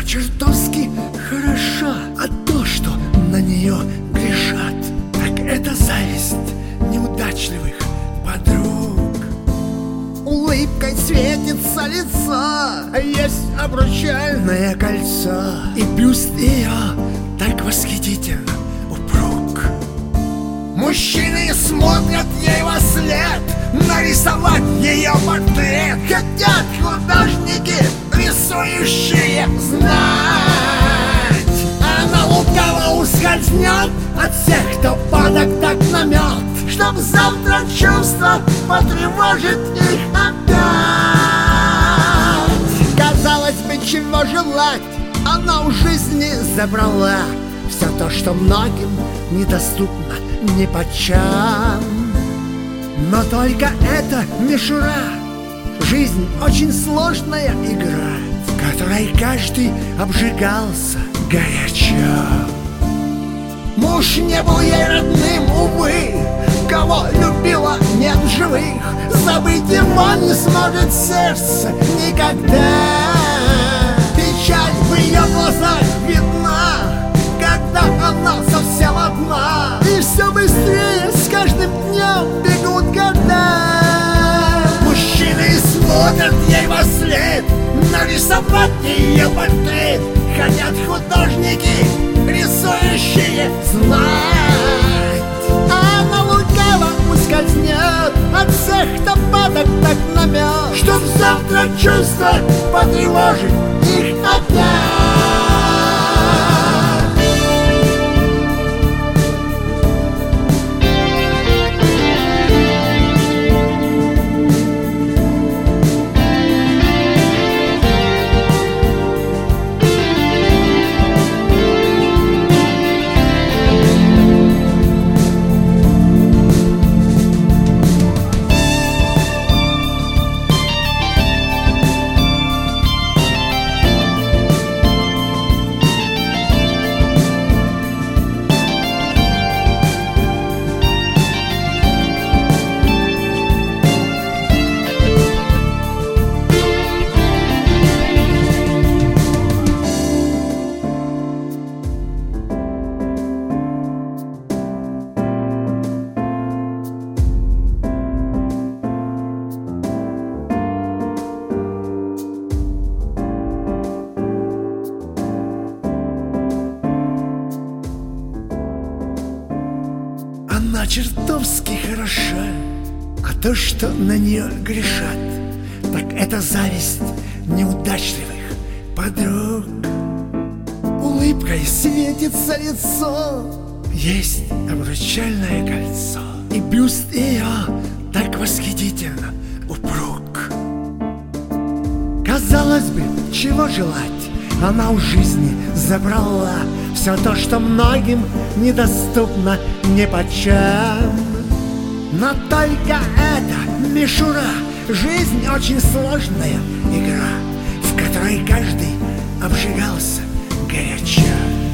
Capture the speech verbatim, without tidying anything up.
чертовски хороша, а то, что на нее грешат, так это зависть неудачливых подруг. Улыбкой светится лицо, есть обручальное кольцо, и бюст ее так восхитительно упруг. Мужчины смотрят ей во след, нарисовать ее портрет хотят художники, рисующие знать. Она лукаво ускользнет от всех, кто падок так намет, чтоб завтра чувства потревожит их опять. Казалось бы, чего желать, она у жизни забрала все то, что многим недоступно ни почем. Но только эта мишура, жизнь очень сложная игра, в которой каждый обжигался горячо. Муж не был ей родным, увы, кого любила нет в живых, забыть его не сможет сердце никогда. Печаль в ее глазах видна, когда она совсем одна, и все быстрее с каждым днем бегут года. Мужчины смотрят ей во след, нарисовать ее портрет хотят художники, рисующие знать. Она лукаво ускользнет от всех, кто падок так намет, чтоб завтра чувства потревожить их опять. Она чертовски хороша, а то, что на нее грешат, так это зависть неудачливых подруг. Улыбкой светится лицо, есть обручальное кольцо, и бюст ее так восхитительно упруг. Казалось бы, чего желать, она у жизни забрала все то, что многим недоступно ни почем. Но только эта мишура, жизнь очень сложная игра, в которой каждый обжигался горячо.